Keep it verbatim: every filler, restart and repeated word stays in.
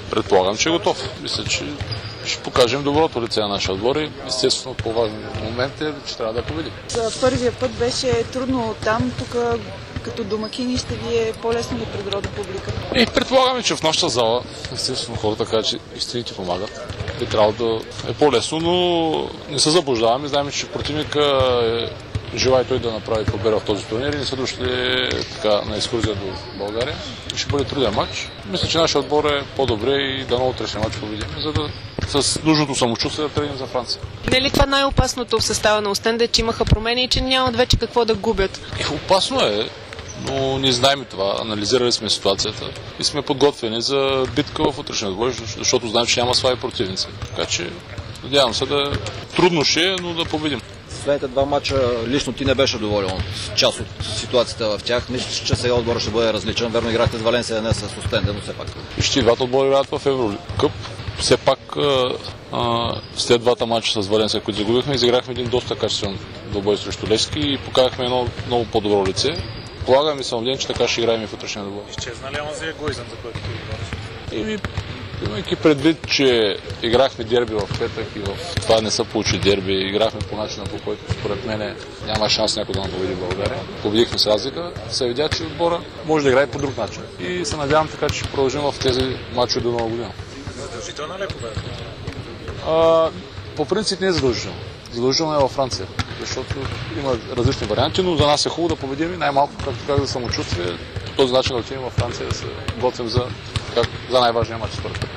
Предполагам, че е готов. Мисля, че ще покажем доброто лице на нашия отбор и естествено по-важен момент е, че трябва да победим. За първия път беше трудно там, тук като домакини ще ви е по-лесно ли пред рода публика? И предполагаме, че в нашата зала, естествено хората казват, че истините помагат. И трябва да е по-лесно, но не се заблуждаваме. Знаем, че противника е желая той да направи победа в този турнир и не са дошли така на екскурзия до България. Ще бъде труден матч. Мисля, че нашия отбор е по-добре и дано утрешния матч победим, за да с нужното самочувствие да тръгнем за Франция. Не е ли това най-опасното в състава на Остенде, че имаха промени и че нямат вече какво да губят? Е, опасно е, но не знаем това. Анализирали сме ситуацията и сме подготвени за битка в утрешния отбор, защото знаем, че няма свои противници. Така че надявам се да трудно ще е, но да победим. Следните два мача лично ти не беше доволен от част от ситуацията в тях. Мисля, че сега отборът ще бъде различен. Верно играхте с Валенсия, не с Остенде, но все пак. Ще двата отбора играят в Еврокъп. Все пак а, след двата мача с Валенсия, които загубихме, изиграхме един доста качествен двубой срещу Левски и показахме едно много по-добро лице. Полагам и съм убеден, че така ще играем и в утрешния двубой. Изчезна ли онзи егоизъм, за който ти говориш? Имайки предвид, че играхме дерби в петък и в това не са получи дерби, играхме по начина, по който според мен няма шанс някой да победи България. Победихме с разлика, се видя, че отбора може да играе по друг начин. И се надявам така, че ще продължим в тези мачове до нова година. Задължителна ли е победа? По принцип не е задължително. Задължително е във Франция, защото има различни варианти, но за нас е хубаво да победим и най-малко, както казах, за самочувствие, по този начин да отидем във Франция да се готвим за, как, за най-важния матч според мен.